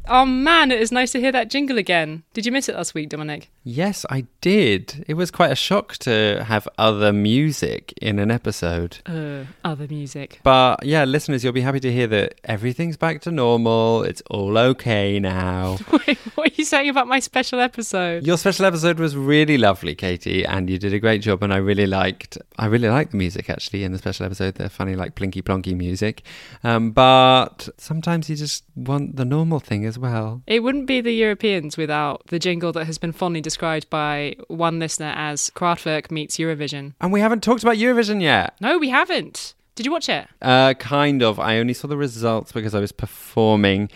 Oh man, it is nice to hear that jingle again. Did you miss it last week, Dominic? Yes, I did. It was quite a shock to have other music in an episode. Other music. But yeah, listeners, you'll be happy to hear that everything's back to normal. It's all okay now. Wait, what are you saying about my special episode? Your special episode was really lovely, Katie, and you did a great job. And I really liked the music actually in the special episode. The funny, like plinky plonky music. But sometimes you just want the normal thing as well. It wouldn't be the Europeans without the jingle that has been fondly described by one listener as Kraftwerk meets Eurovision. And we haven't talked about Eurovision yet. No, we haven't. Did you watch it? Kind of. I only saw the results because I was performing,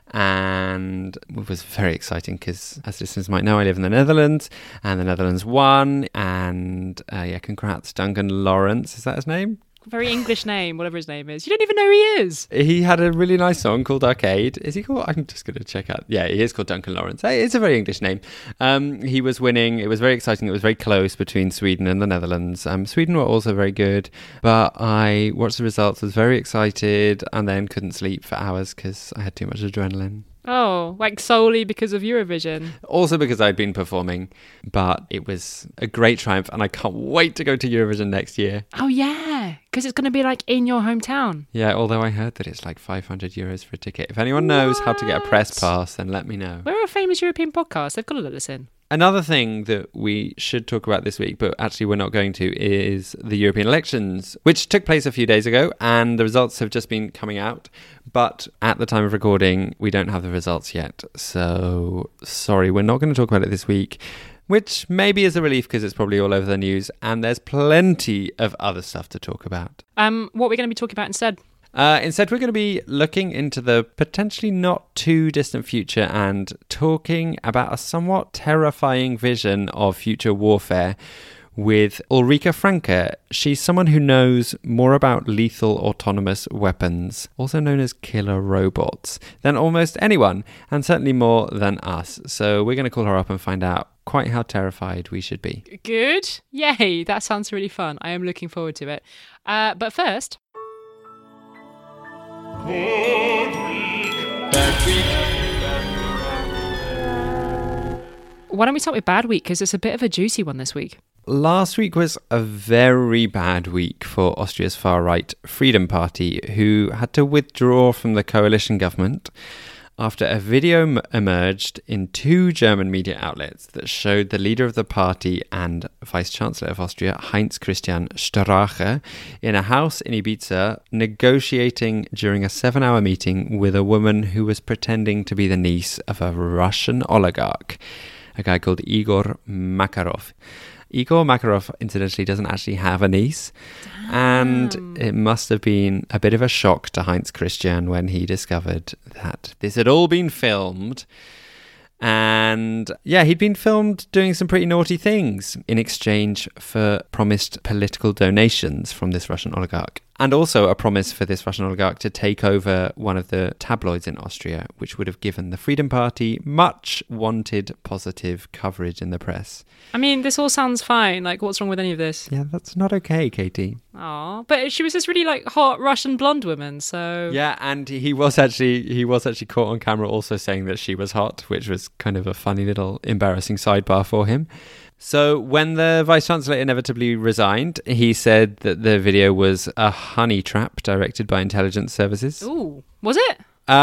and it was very exciting because, as listeners might know, I live in the Netherlands, and the Netherlands won. And congrats, Duncan Lawrence. Is that his name? Very English name, whatever his name is. You don't even know who he is. He had a really nice song called Arcade. Is he called? I'm just going to check out. Yeah, he is called Duncan Lawrence. It's a very English name. He was winning. It was very exciting. It was very close between Sweden and the Netherlands. Sweden were also very good, but I watched the results, was very excited, and then couldn't sleep for hours because I had too much adrenaline. Oh, like solely because of Eurovision? Also because I'd been performing, but it was a great triumph and I can't wait to go to Eurovision next year. Oh yeah, because it's going to be like in your hometown. Yeah, although I heard that it's like €500 for a ticket. If anyone knows how to get a press pass, then let me know. We're a famous European podcast. They've got to let us in. Another thing that we should talk about this week, but actually we're not going to, is the European elections, which took place a few days ago, and the results have just been coming out. But at the time of recording, we don't have the results yet. So, sorry, we're not going to talk about it this week, which maybe is a relief because it's probably all over the news, and there's plenty of other stuff to talk about. What are we going to be talking about instead? Instead, we're going to be looking into the potentially not too distant future and talking about a somewhat terrifying vision of future warfare with Ulrika Franke. She's someone who knows more about lethal autonomous weapons, also known as killer robots, than almost anyone, and certainly more than us. So we're going to call her up and find out quite how terrified we should be. Good. Yay. That sounds really fun. I am looking forward to it. But first... Bad week. Why don't we start with bad week, because it's a bit of a juicy one this week. Last week was a very bad week for Austria's far-right Freedom Party, who had to withdraw from the coalition government after a video emerged in 2 German media outlets that showed the leader of the party and Vice-Chancellor of Austria, Heinz Christian Strache, in a house in Ibiza negotiating during a 7-hour meeting with a woman who was pretending to be the niece of a Russian oligarch, a guy called Igor Makarov. Igor Makarov, incidentally, doesn't actually have a niece. Damn. And it must have been a bit of a shock to Heinz Christian when he discovered that this had all been filmed. And yeah, he'd been filmed doing some pretty naughty things in exchange for promised political donations from this Russian oligarch. And also a promise for this Russian oligarch to take over one of the tabloids in Austria, which would have given the Freedom Party much wanted positive coverage in the press. I mean, this all sounds fine. Like, what's wrong with any of this? Yeah, that's not okay, Katie. Aw, but she was this really like hot Russian blonde woman, so... Yeah, and he was actually caught on camera also saying that she was hot, which was kind of a funny little embarrassing sidebar for him. So when the Vice-Chancellor inevitably resigned, he said that the video was a honey trap directed by intelligence services. Ooh, was it?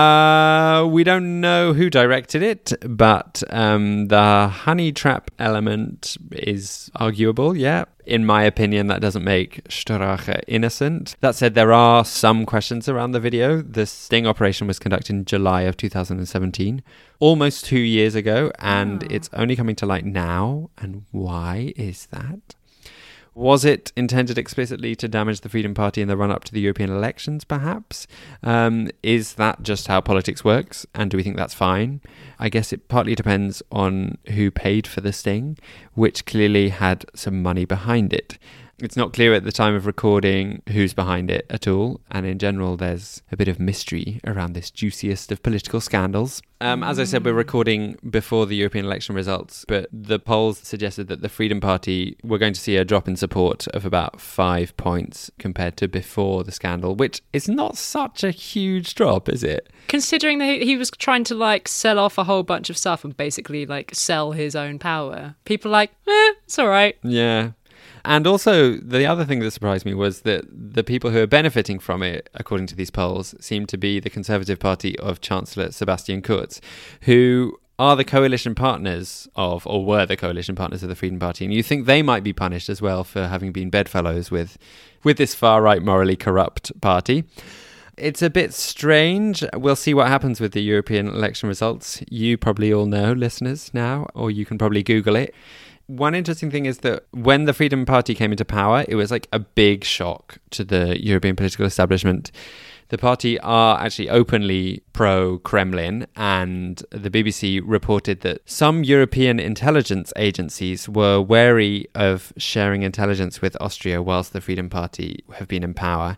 We don't know who directed it, but the honey trap element is arguable, yeah. In my opinion, that doesn't make Strache innocent. That said, there are some questions around the video. The sting operation was conducted in July of 2017, almost 2 years ago, and it's only coming to light now. And why is that? Was it intended explicitly to damage the Freedom Party in the run-up to the European elections, perhaps? Is that just how politics works? And do we think that's fine? I guess it partly depends on who paid for the sting, which clearly had some money behind it. It's not clear at the time of recording who's behind it at all. And in general, there's a bit of mystery around this juiciest of political scandals. As I said, we're recording before the European election results, but the polls suggested that the Freedom Party were going to see a drop in support of about 5 points compared to before the scandal, which is not such a huge drop, is it? Considering that he was trying to like sell off a whole bunch of stuff and basically like sell his own power. People are like, it's all right. Yeah. And also, the other thing that surprised me was that the people who are benefiting from it, according to these polls, seem to be the Conservative Party of Chancellor Sebastian Kurz, who are the coalition partners of, or were the coalition partners of the Freedom Party. And you think they might be punished as well for having been bedfellows with this far-right, morally corrupt party. It's a bit strange. We'll see what happens with the European election results. You probably all know, listeners, now, or you can probably Google it. One interesting thing is that when the Freedom Party came into power, it was like a big shock to the European political establishment. The party are actually openly pro-Kremlin, and the BBC reported that some European intelligence agencies were wary of sharing intelligence with Austria whilst the Freedom Party have been in power.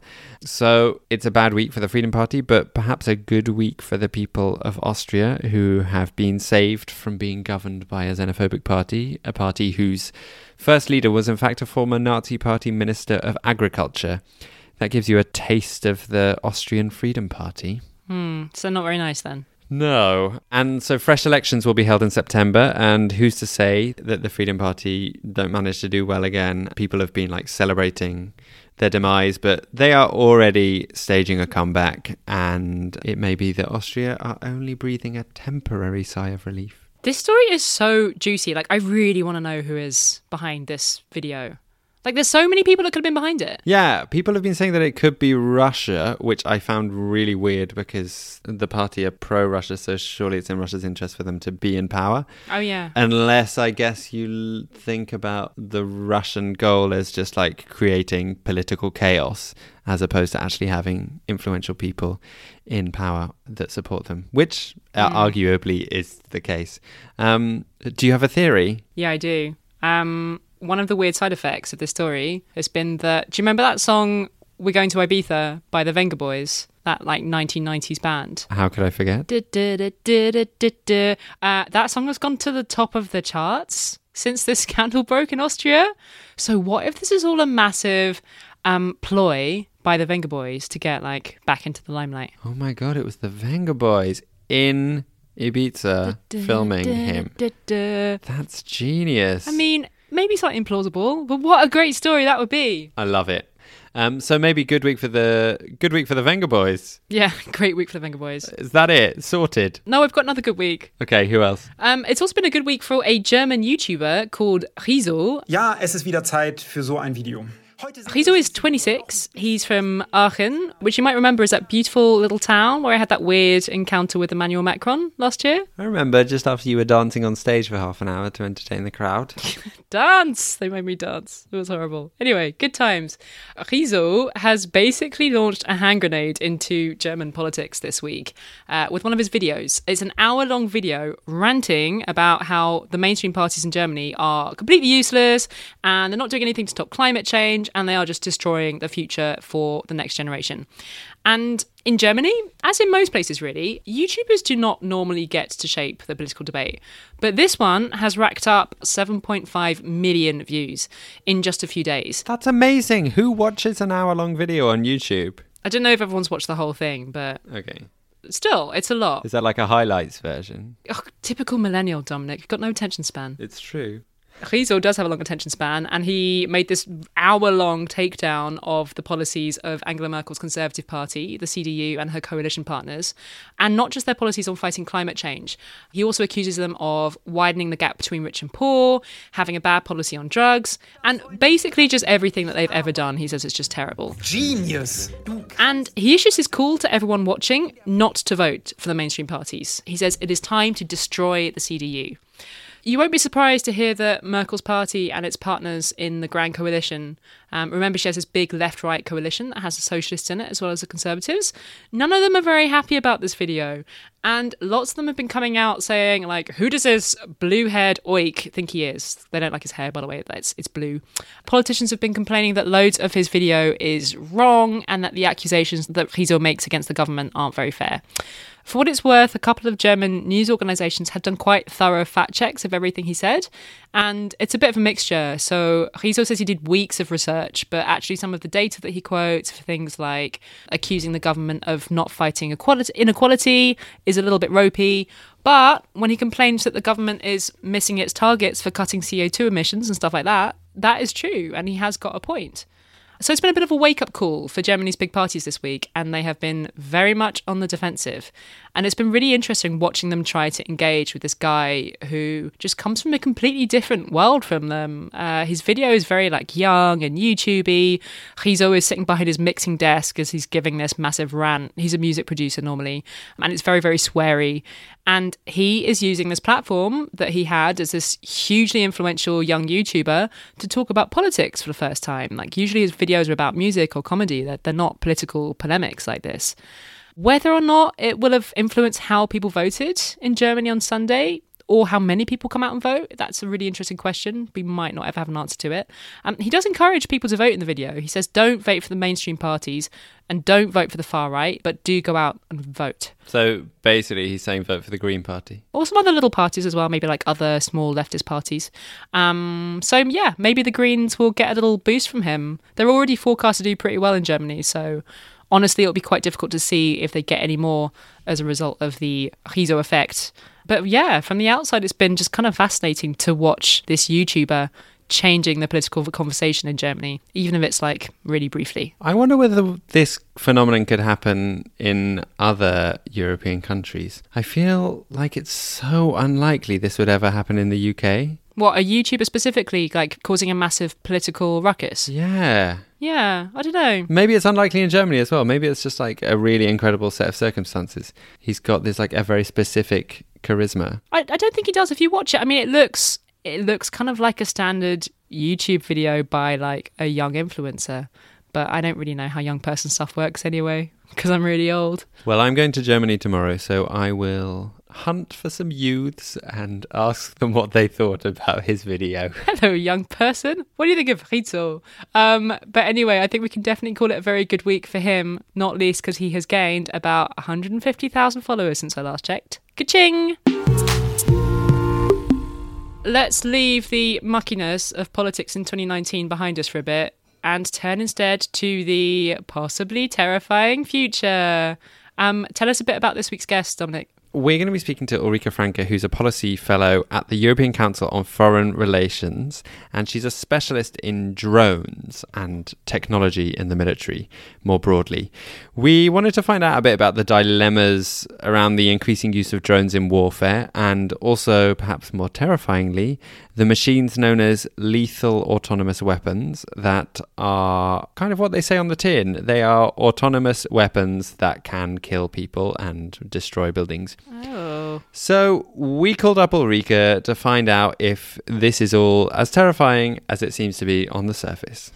So it's a bad week for the Freedom Party, but perhaps a good week for the people of Austria who have been saved from being governed by a xenophobic party, a party whose first leader was in fact a former Nazi Party Minister of Agriculture. That gives you a taste of the Austrian Freedom Party. So not very nice then. No. And so fresh elections will be held in September, and who's to say that the Freedom Party don't manage to do well again? People have been like celebrating their demise, but they are already staging a comeback, and it may be that Austria are only breathing a temporary sigh of relief. This story is so juicy. Like, I really want to know who is behind this video. Like, there's so many people that could have been behind it. Yeah, people have been saying that it could be Russia, which I found really weird because the party are pro-Russia, so surely it's in Russia's interest for them to be in power. Oh, yeah. Unless, I guess, you think about the Russian goal as just like creating political chaos as opposed to actually having influential people in power that support them, which arguably is the case. Do you have a theory? Yeah, I do. One of the weird side effects of this story has been that... Do you remember that song, We're Going to Ibiza, by the Vengaboys? That, like, 1990s band. How could I forget? That song has gone to the top of the charts since this scandal broke in Austria. So what if this is all a massive ploy by the Vengaboys to get, like, back into the limelight? Oh, my God, it was the Vengaboys in Ibiza filming him. That's genius. I mean... Maybe slightly implausible, but what a great story that would be. I love it. So maybe good week for the Vengaboys. Yeah, great week for the Vengaboys. Is that it? Sorted? No, I've got another good week. Okay, who else? It's also been a good week for a German YouTuber called Riso. Ja, es ist wieder Zeit für so ein Video. Riso is 26. He's from Aachen, which you might remember is that beautiful little town where I had that weird encounter with Emmanuel Macron last year. I remember just after you were dancing on stage for half an hour to entertain the crowd. Dance! They made me dance. It was horrible. Anyway, good times. Riso has basically launched a hand grenade into German politics this week with one of his videos. It's an hour-long video ranting about how the mainstream parties in Germany are completely useless and they're not doing anything to stop climate change, and they are just destroying the future for the next generation. And in Germany, as in most places really, YouTubers do not normally get to shape the political debate. But this one has racked up 7.5 million views in just a few days. That's amazing. Who watches an hour-long video on YouTube? I don't know if everyone's watched the whole thing, but... Okay. Still, it's a lot. Is that like a highlights version? Oh, typical millennial, Dominic. You've got no attention span. It's true. Riso does have a long attention span, and he made this hour-long takedown of the policies of Angela Merkel's Conservative Party, the CDU, and her coalition partners, and not just their policies on fighting climate change. He also accuses them of widening the gap between rich and poor, having a bad policy on drugs, and basically just everything that they've ever done. He says it's just terrible. Genius! And he issues his call to everyone watching not to vote for the mainstream parties. He says it is time to destroy the CDU. You won't be surprised to hear that Merkel's party and its partners in the Grand Coalition, remember she has this big left-right coalition that has the socialists in it as well as the conservatives. None of them are very happy about this video. And lots of them have been coming out saying, like, who does this blue-haired oik think he is? They don't like his hair, by the way. It's blue. Politicians have been complaining that loads of his video is wrong and that the accusations that Rizzo makes against the government aren't very fair. For what it's worth, a couple of German news organisations had done quite thorough fact checks of everything he said, and it's a bit of a mixture. So Rizzo says he did weeks of research, but actually some of the data that he quotes for things like accusing the government of not fighting inequality is a little bit ropey. But when he complains that the government is missing its targets for cutting CO2 emissions and stuff like that, that is true, and he has got a point. So it's been a bit of a wake-up call for Germany's big parties this week, and they have been very much on the defensive. And it's been really interesting watching them try to engage with this guy who just comes from a completely different world from them. His video is very young and YouTubey. Rizzo is sitting behind his mixing desk as he's giving this massive rant. He's a music producer normally, and it's very, very sweary. And he is using this platform that he had as this hugely influential young YouTuber to talk about politics for the first time. Usually his videos are about music or comedy. They're not political polemics like this. Whether or not it will have influenced how people voted in Germany on Sunday, or how many people come out and vote, that's a really interesting question. We might not ever have an answer to it. He does encourage people to vote in the video. He says don't vote for the mainstream parties and don't vote for the far right, but do go out and vote. So basically he's saying vote for the Green Party. Or some other little parties as well, maybe other small leftist parties. So yeah, maybe the Greens will get a little boost from him. They're already forecast to do pretty well in Germany, so honestly it'll be quite difficult to see if they get any more as a result of the Rizzo effect. But yeah, from the outside, it's been just kind of fascinating to watch this YouTuber changing the political conversation in Germany, even if it's really briefly. I wonder whether this phenomenon could happen in other European countries. I feel like it's so unlikely this would ever happen in the UK. What, a YouTuber specifically, causing a massive political ruckus? Yeah. Yeah, I don't know. Maybe it's unlikely in Germany as well. Maybe it's just a really incredible set of circumstances. He's got this a very specific charisma. I don't think he does. If you watch it, I mean, it looks kind of like a standard YouTube video by a young influencer. But I don't really know how young person stuff works anyway, because I'm really old. Well, I'm going to Germany tomorrow, so I will hunt for some youths and ask them what they thought about his video. Hello, young person. What do you think of Rizzo? But anyway, I think we can definitely call it a very good week for him, not least because he has gained about 150,000 followers since I last checked. Ka-ching! Let's leave the muckiness of politics in 2019 behind us for a bit and turn instead to the possibly terrifying future. Tell us a bit about this week's guest, Dominic. We're going to be speaking to Ulrike Franke, who's a policy fellow at the European Council on Foreign Relations, and she's a specialist in drones and technology in the military, more broadly. We wanted to find out a bit about the dilemmas around the increasing use of drones in warfare, and also, perhaps more terrifyingly, the machines known as lethal autonomous weapons that are kind of what they say on the tin. They are autonomous weapons that can kill people and destroy buildings. Oh. So we called up Ulrike to find out if this is all as terrifying as it seems to be on the surface.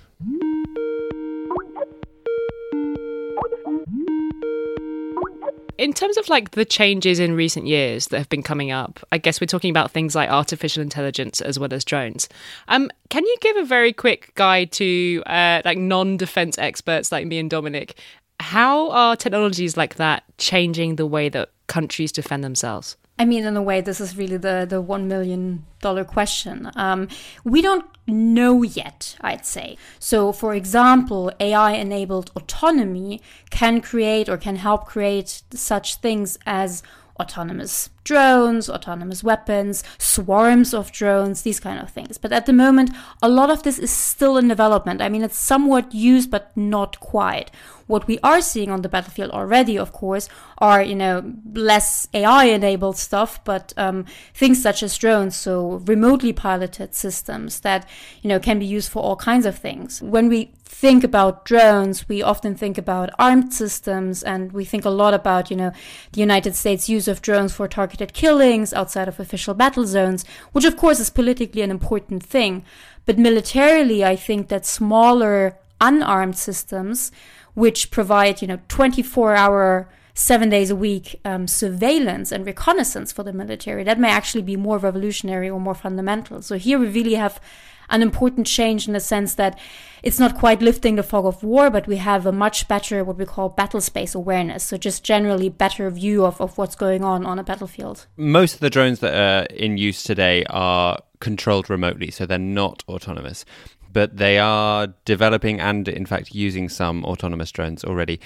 In terms of the changes in recent years that have been coming up, I guess we're talking about things like artificial intelligence as well as drones. Can you give a very quick guide to non-defense experts like me and Dominic? How are technologies like that changing the way that countries defend themselves? I mean, in a way, this is really the $1 million question. We don't know yet, I'd say. So, for example, AI-enabled autonomy can create or can help create such things as autonomous drones, autonomous weapons, swarms of drones, these kind of things. But at the moment, a lot of this is still in development. I mean, it's somewhat used, but not quite. What we are seeing on the battlefield already, of course, are, less AI-enabled stuff, but things such as drones, so remotely piloted systems that, can be used for all kinds of things. When we think about drones, we often think about armed systems, and we think a lot about, the United States use of drones for targeted killings outside of official battle zones, which of course is politically an important thing. But militarily, I think that smaller unarmed systems, which provide, 24-hour, 7 days a week surveillance and reconnaissance for the military, that may actually be more revolutionary or more fundamental. So here we really have an important change in the sense that it's not quite lifting the fog of war, but we have a much better, what we call battle space awareness. So just generally better view of what's going on a battlefield. Most of the drones that are in use today are controlled remotely, so they're not autonomous. But they are developing and, in fact, using some autonomous drones already.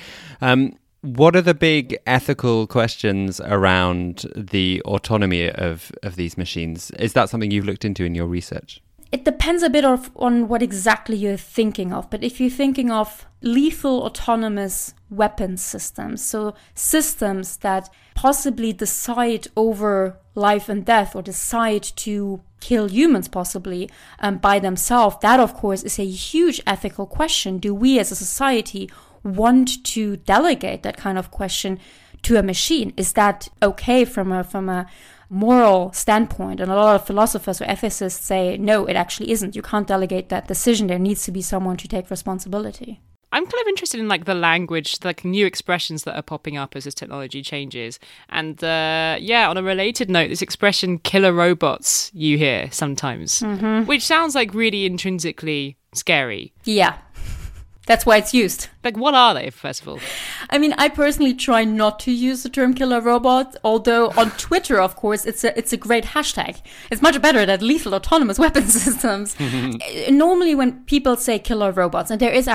What are the big ethical questions around the autonomy of these machines? Is that something you've looked into in your research? It depends a bit on what exactly you're thinking of. But if you're thinking of lethal autonomous weapons systems, so systems that possibly decide over life and death or decide to kill humans possibly by themselves, that of course is a huge ethical question. Do we as a society want to delegate that kind of question to a machine? Is that okay from a moral standpoint? And a lot of philosophers or ethicists say, no, it actually isn't. You can't delegate that decision. There needs to be someone to take responsibility. I'm kind of interested in the language, new expressions that are popping up as this technology changes. And on a related note, this expression killer robots you hear sometimes, which sounds really intrinsically scary. Yeah. That's why it's used. What are they, first of all? I mean, I personally try not to use the term killer robot, although on Twitter, of course, it's a great hashtag. It's much better than lethal autonomous weapon systems. Normally, when people say killer robots, and there is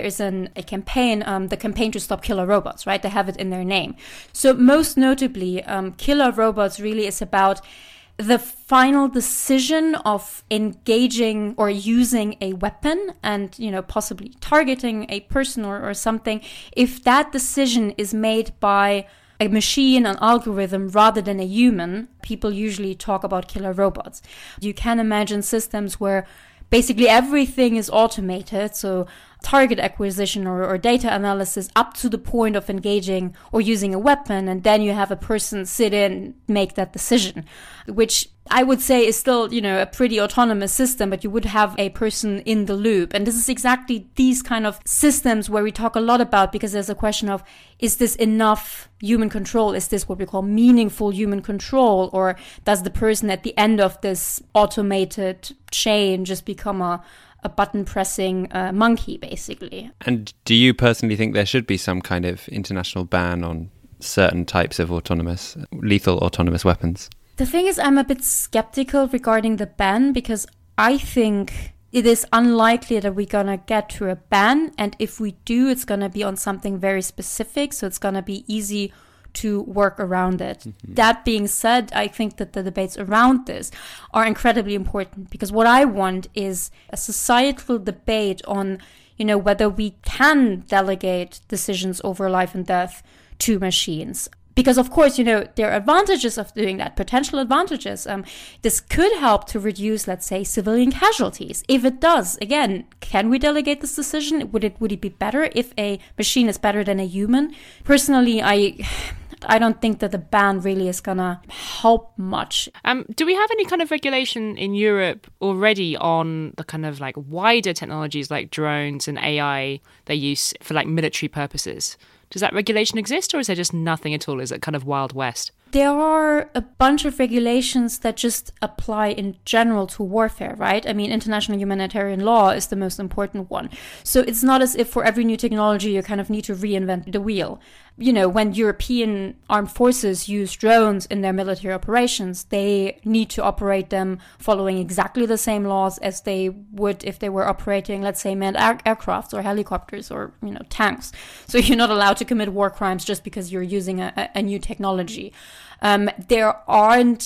a campaign, the campaign to stop killer robots, right? They have it in their name. So most notably, killer robots really is about the final decision of engaging or using a weapon and, possibly targeting a person or something. If that decision is made by a machine, an algorithm, rather than a human, people usually talk about killer robots. You can imagine systems where basically everything is automated, so target acquisition or data analysis up to the point of engaging or using a weapon, and then you have a person sit in, make that decision, which I would say is still, a pretty autonomous system, but you would have a person in the loop. And this is exactly these kind of systems where we talk a lot about, because there's a question of, is this enough human control? Is this what we call meaningful human control? Or does the person at the end of this automated chain just become a button-pressing monkey, basically? And do you personally think there should be some kind of international ban on certain types of lethal autonomous weapons? The thing is, I'm a bit skeptical regarding the ban, because I think it is unlikely that we're going to get to a ban. And if we do, it's going to be on something very specific. So it's going to be easy to work around it. Mm-hmm. That being said, I think that the debates around this are incredibly important, because what I want is a societal debate on, whether we can delegate decisions over life and death to machines. Because, of course, there are advantages of doing that, potential advantages. This could help to reduce, let's say, civilian casualties. If it does, again, can we delegate this decision? Would it be better if a machine is better than a human? Personally, I don't think that the ban really is going to help much. Do we have any kind of regulation in Europe already on the kind of wider technologies like drones and AI they use for military purposes? Does that regulation exist, or is there just nothing at all? Is it kind of Wild West? There are a bunch of regulations that just apply in general to warfare, right? I mean, international humanitarian law is the most important one. So it's not as if for every new technology you kind of need to reinvent the wheel. When European armed forces use drones in their military operations, they need to operate them following exactly the same laws as they would if they were operating, let's say, manned aircrafts or helicopters or, tanks. So you're not allowed to commit war crimes just because you're using a new technology. There aren't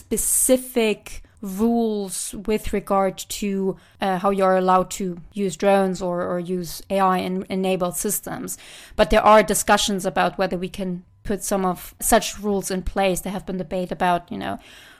specific rules with regard to how you're allowed to use drones or use AI-enabled systems. But there are discussions about whether we can put some of such rules in place. There have been debate about,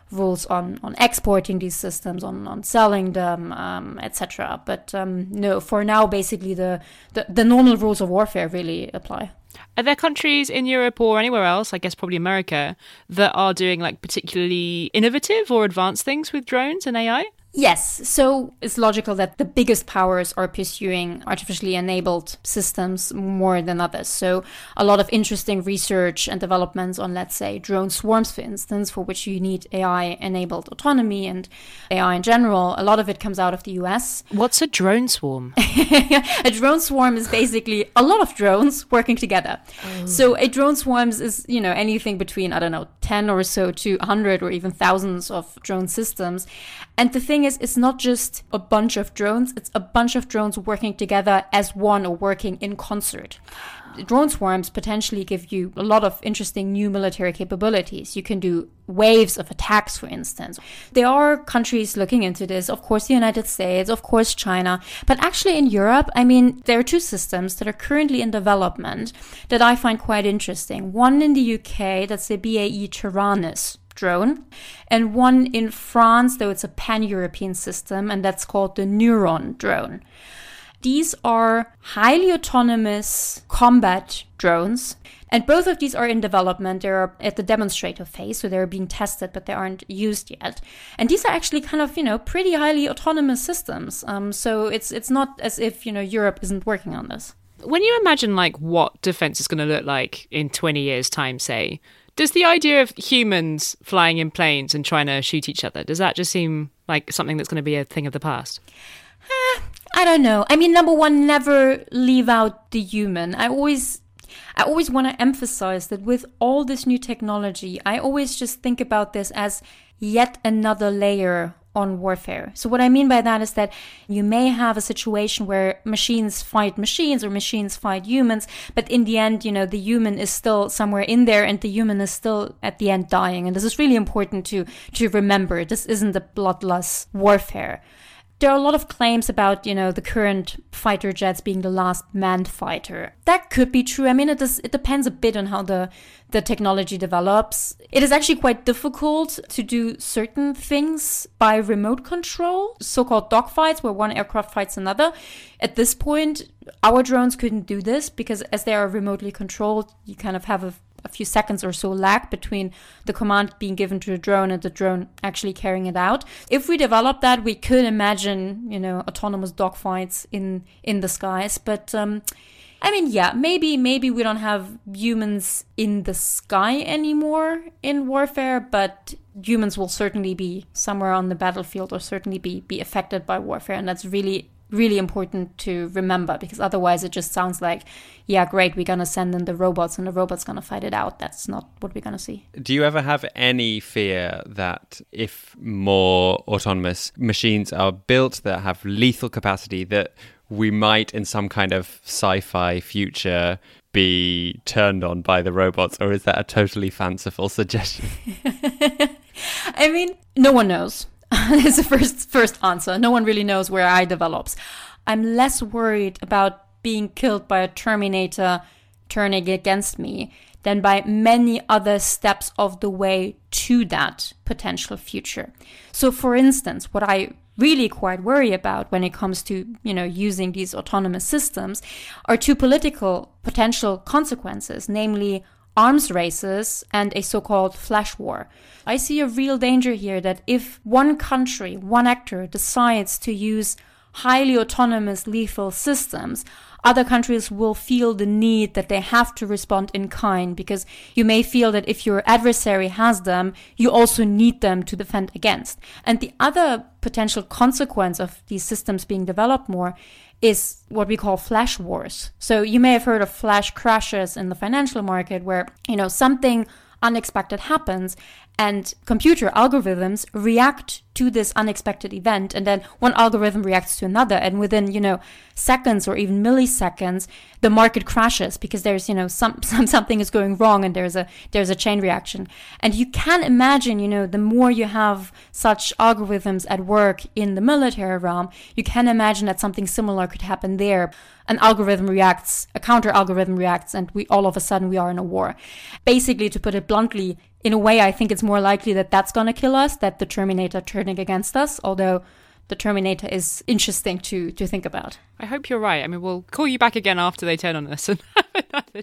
rules on exporting these systems, on selling them, etc. But no, for now, basically the normal rules of warfare really apply. Are there countries in Europe or anywhere else, I guess probably America, that are doing like particularly innovative or advanced things with drones and AI? Yes, so it's logical that the biggest powers are pursuing artificially enabled systems more than others. So a lot of interesting research and developments on, let's say, drone swarms, for instance, for which you need AI-enabled autonomy and AI in general. A lot of it comes out of the US. What's a drone swarm? A drone swarm is basically a lot of drones working together. Oh. So a drone swarm is, anything between, 10 or so to 100 or even thousands of drone systems. And the thing is, it's not just a bunch of drones, it's a bunch of drones working together as one or working in concert. Drone swarms potentially give you a lot of interesting new military capabilities. You can do waves of attacks, for instance. There are countries looking into this, of course the United States, of course China, but actually in Europe, there are two systems that are currently in development that I find quite interesting. One in the UK, that's the BAE Taranis drone, and one in France, though it's a pan-European system, and that's called the Neuron drone. These are highly autonomous combat drones, and both of these are in development. They're at the demonstrator phase, so they're being tested, but they aren't used yet. And these are actually kind of, pretty highly autonomous systems. So it's not as if, Europe isn't working on this. When you imagine like what defense is going to look like in 20 years' time, say, does the idea of humans flying in planes and trying to shoot each other, does that just seem like something that's going to be a thing of the past? I don't know. Number one, never leave out the human. I always want to emphasize that with all this new technology, I always just think about this as yet another layer on warfare. So what I mean by that is that you may have a situation where machines fight machines or machines fight humans, but in the end, the human is still somewhere in there and the human is still at the end dying. And this is really important to remember. This isn't a bloodless warfare. There are a lot of claims about, the current fighter jets being the last manned fighter. That could be true. It depends a bit on how the technology develops. It is actually quite difficult to do certain things by remote control, so-called dogfights, where one aircraft fights another. At this point, our drones couldn't do this because as they are remotely controlled, you kind of have a few seconds or so lag between the command being given to the drone and the drone actually carrying it out. If we develop that, we could imagine, autonomous dogfights in the skies. But, maybe we don't have humans in the sky anymore in warfare, but humans will certainly be somewhere on the battlefield or certainly be affected by warfare. And that's really really important to remember, because otherwise it just sounds like, yeah, great, we're going to send in the robots and the robots going to fight it out. That's not what we're going to see. Do you ever have any fear that if more autonomous machines are built that have lethal capacity, that we might in some kind of sci-fi future be turned on by the robots? Or is that a totally fanciful suggestion? No one knows. It's the first answer. No one really knows where AI develops. I'm less worried about being killed by a Terminator turning against me than by many other steps of the way to that potential future. So, for instance, what I really quite worry about when it comes to, using these autonomous systems are two political potential consequences, namely arms races and a so-called flash war. I see a real danger here that if one country, one actor decides to use highly autonomous lethal systems, other countries will feel the need that they have to respond in kind, because you may feel that if your adversary has them, you also need them to defend against. And the other potential consequence of these systems being developed more is what we call flash wars. So you may have heard of flash crashes in the financial market where, something unexpected happens and computer algorithms react to this unexpected event, and then one algorithm reacts to another, and within seconds or even milliseconds the market crashes because there's something is going wrong and there's a chain reaction. And you can imagine the more you have such algorithms at work in the military realm, you can imagine that something similar could happen there. an algorithm reacts, a counter algorithm reacts, and we all of a sudden we are in a war. Basically, to put it bluntly, in a way, I think it's more likely that that's going to kill us, that the Terminator turning against us, although the Terminator is interesting to think about. I hope you're right. I mean, we'll call you back again after they turn on us and have another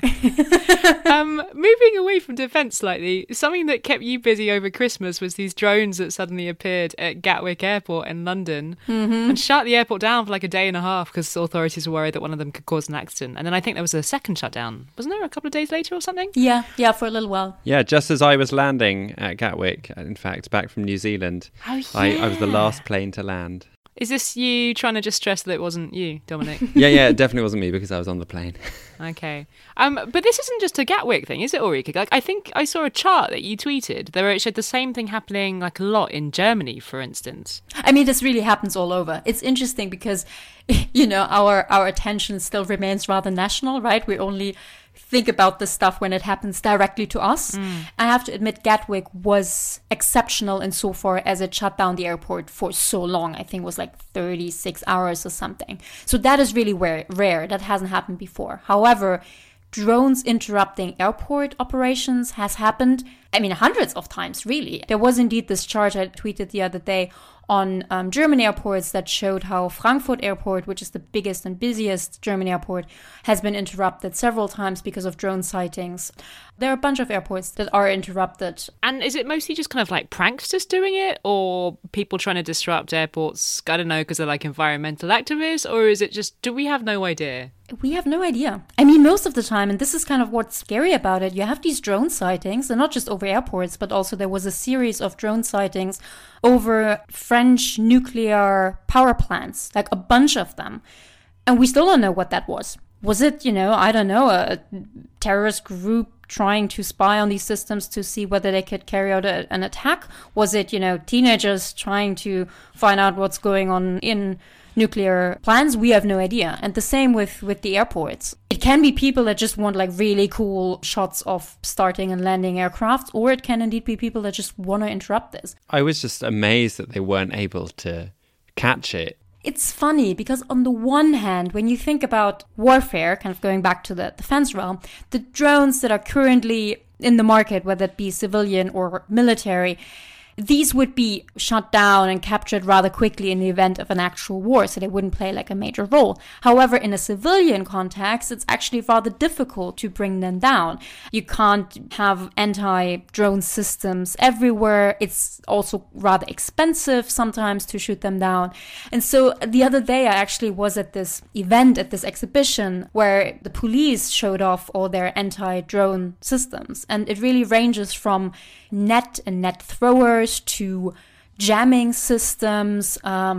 chat. Moving away from defence slightly, something that kept you busy over Christmas was these drones that suddenly appeared at Gatwick Airport in London and shut the airport down for like a day and a half because authorities were worried that one of them could cause an accident. And then I think there was a second shutdown. Wasn't there a couple of days later or something? Yeah, for a little while. Yeah, just as I was landing at Gatwick, in fact, back from New Zealand, Oh, yeah. I was the last plane to land. Is this you trying to just stress that it wasn't you, Dominic? Yeah, it definitely wasn't me because I was on the plane. Okay. But this isn't just a Gatwick thing, is it, Ulrike? Like, I think I saw a chart that you tweeted where it showed the same thing happening like a lot in Germany, for instance. I mean, this really happens all over. It's interesting because, you know, our attention still remains rather national, right? We only think about this stuff when it happens directly to us. I have to admit, Gatwick was exceptional insofar as it shut down the airport for so long. I think it was like 36 hours or something. So that is really rare. That hasn't happened before. However, drones interrupting airport operations has happened, I mean, hundreds of times, really. There was indeed this chart I tweeted the other day on German airports that showed how Frankfurt Airport, which is the biggest and busiest German airport, has been interrupted several times because of drone sightings. There are a bunch of airports that are interrupted. And is it mostly just kind of like pranksters doing it, or people trying to disrupt airports, I don't know, because they're like environmental activists, or is it just, do we have no idea? We have no idea. I mean, most of the time, and this is kind of what's scary about it, you have these drone sightings, and not just over airports, but also there was a series of drone sightings over French nuclear power plants, like a bunch of them. And we still don't know what that was. Was it, you know, I don't know, a terrorist group trying to spy on these systems to see whether they could carry out an attack? Was it, you know, teenagers trying to find out what's going on in nuclear plants? We have no idea. And the same with the airports. It can be people that just want like really cool shots of starting and landing aircraft, or it can indeed be people that just want to interrupt this. I was just amazed that they weren't able to catch it. It's funny because on the one hand, when you think about warfare, kind of going back to the defense realm, the drones that are currently in the market, whether it be civilian or military, these would be shut down and captured rather quickly in the event of an actual war, so they wouldn't play like a major role. However, in a civilian context, it's actually rather difficult to bring them down. You can't have anti-drone systems everywhere. It's also rather expensive sometimes to shoot them down. And so the other day, I actually was at this event, at this exhibition, where the police showed off all their anti-drone systems. And it really ranges from net and net throwers to jamming systems.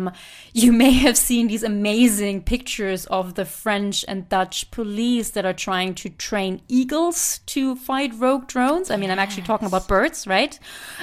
You may have seen these amazing pictures of the French and Dutch police that are trying to train eagles to fight rogue drones. I mean, I'm actually talking about birds, right?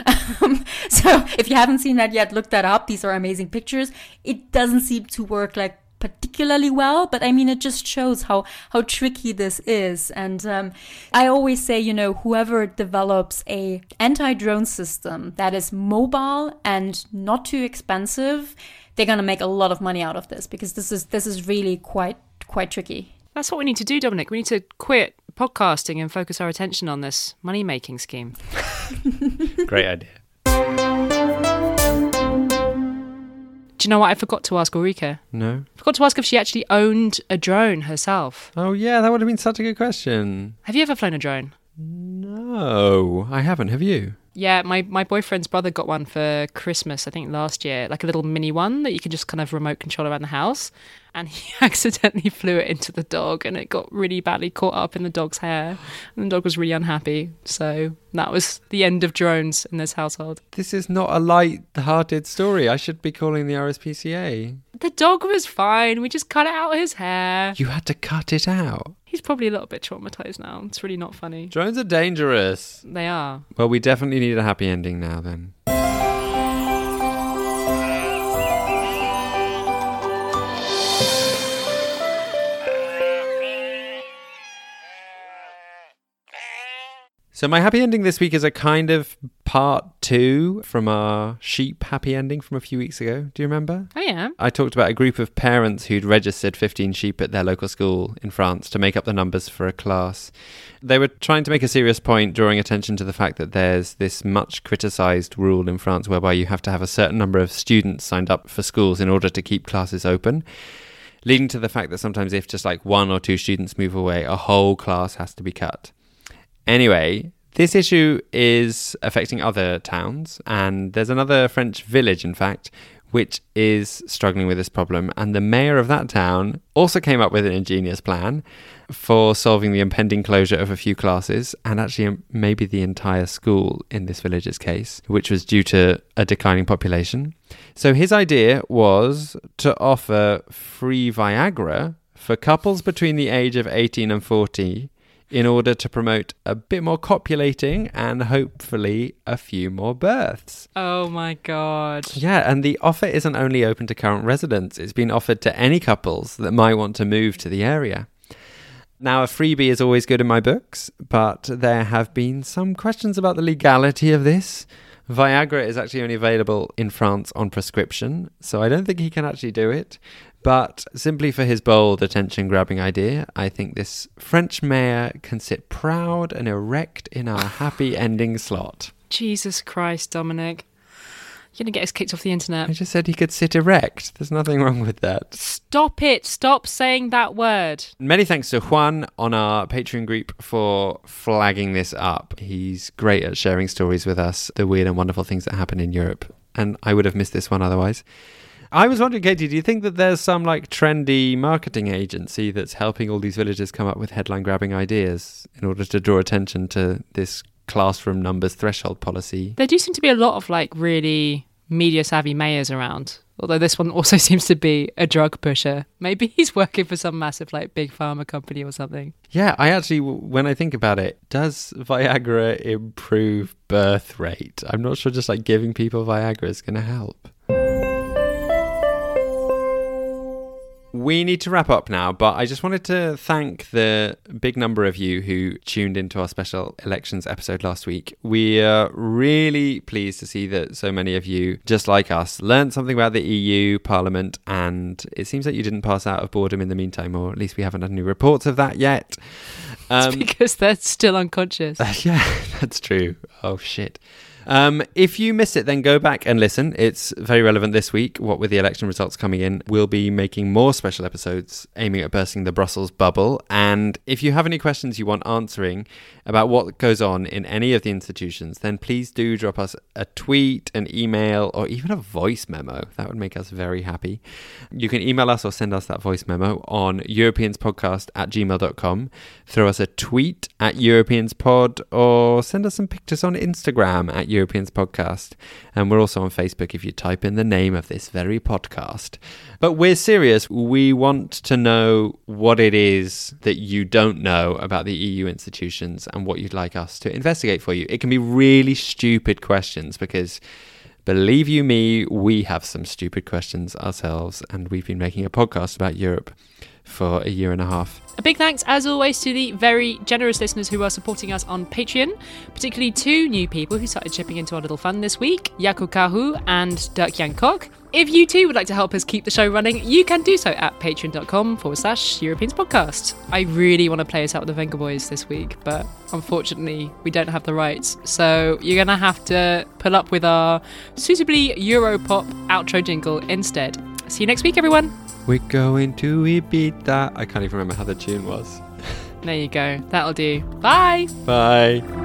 So if you haven't seen that yet, look that up. These are amazing pictures. It doesn't seem to work like particularly well, but I mean, it just shows how tricky this is. And I always say, you know, whoever develops a anti-drone system that is mobile and not too expensive, they're going to make a lot of money out of this, because this is really quite tricky. That's what we need to do, Dominic. We need to quit podcasting and focus our attention on this money-making scheme. Great idea. Do you know what I forgot to ask Ulrike? No? I forgot to ask if she actually owned a drone herself. Oh, yeah, that would have been such a good question. Have you ever flown a drone? No, I haven't. Have you? Yeah, my boyfriend's brother got one for Christmas, I think last year, like a little mini one that you can just kind of remote control around the house. And he accidentally flew it into the dog, and it got really badly caught up in the dog's hair. And the dog was really unhappy. So that was the end of drones in this household. This is not a light-hearted story. I should be calling the RSPCA. The dog was fine. We just cut out his hair. You had to cut it out. He's probably a little bit traumatized now. It's really not funny. Drones are dangerous. They are. Well, we definitely need a happy ending now then. So my happy ending this week is a kind of part 2 from our sheep happy ending from a few weeks ago. Do you remember? Oh, yeah. I talked about a group of parents who'd registered 15 sheep at their local school in France to make up the numbers for a class. They were trying to make a serious point, drawing attention to the fact that there's this much criticised rule in France whereby you have to have a certain number of students signed up for schools in order to keep classes open, leading to the fact that sometimes if just like 1 or 2 students move away, a whole class has to be cut. Anyway, this issue is affecting other towns, and there's another French village, in fact, which is struggling with this problem. And the mayor of that town also came up with an ingenious plan for solving the impending closure of a few classes, and actually maybe the entire school in this village's case, which was due to a declining population. So his idea was to offer free Viagra for couples between the age of 18 and 40 in order to promote a bit more copulating and hopefully a few more births. Oh my God. Yeah, and the offer isn't only open to current residents, it's been offered to any couples that might want to move to the area. Now, a freebie is always good in my books, but there have been some questions about the legality of this. Viagra is actually only available in France on prescription, so I don't think he can actually do it. But simply for his bold, attention-grabbing idea, I think this French mayor can sit proud and erect in our happy ending slot. Jesus Christ, Dominic. You're going to get us kicked off the internet. I just said he could sit erect. There's nothing wrong with that. Stop it. Stop saying that word. Many thanks to Juan on our Patreon group for flagging this up. He's great at sharing stories with us, the weird and wonderful things that happen in Europe. And I would have missed this one otherwise. I was wondering, Katie, do you think that there's some like trendy marketing agency that's helping all these villagers come up with headline-grabbing ideas in order to draw attention to this classroom numbers threshold policy? There do seem to be a lot of like really media-savvy mayors around, although this one also seems to be a drug pusher. Maybe he's working for some massive like big pharma company or something. Yeah, I actually, when I think about it, does Viagra improve birth rate? I'm not sure just like giving people Viagra is going to help. We need to wrap up now, but I just wanted to thank the big number of you who tuned into our special elections episode last week. We are really pleased to see that so many of you, just like us, learned something about the EU, Parliament, and it seems that you didn't pass out of boredom in the meantime, or at least we haven't had any reports of that yet. It's because they're still unconscious. Yeah, that's true. Oh, shit. If you missed it, then go back and listen. It's very relevant this week. What with the election results coming in, we'll be making more special episodes aiming at bursting the Brussels bubble. And if you have any questions you want answering about what goes on in any of the institutions, then please do drop us a tweet, an email, or even a voice memo. That would make us very happy. You can email us or send us that voice memo on europeanspodcast@gmail.com. Throw us a tweet at EuropeansPod, or send us some pictures on Instagram at Europeans Podcast, and we're also on Facebook if you type in the name of this very podcast. But we're serious. We want to know what it is that you don't know about the EU institutions and what you'd like us to investigate for you. It can be really stupid questions because, believe you me, we have some stupid questions ourselves, and we've been making a podcast about Europe for a year and a half. A big thanks, as always, to the very generous listeners who are supporting us on Patreon, particularly 2 new people who started chipping into our little fund this week, Jaco Kahu and Dirk Jan Kok. If you too would like to help us keep the show running, you can do so at patreon.com/Europeans Podcast. I really want to play us out with the Venga Boys this week, but unfortunately we don't have the rights. So you're going to have to pull up with our suitably Europop outro jingle instead. See you next week, everyone. We're going to Ibiza. I can't even remember how the tune was. There you go. That'll do. Bye. Bye.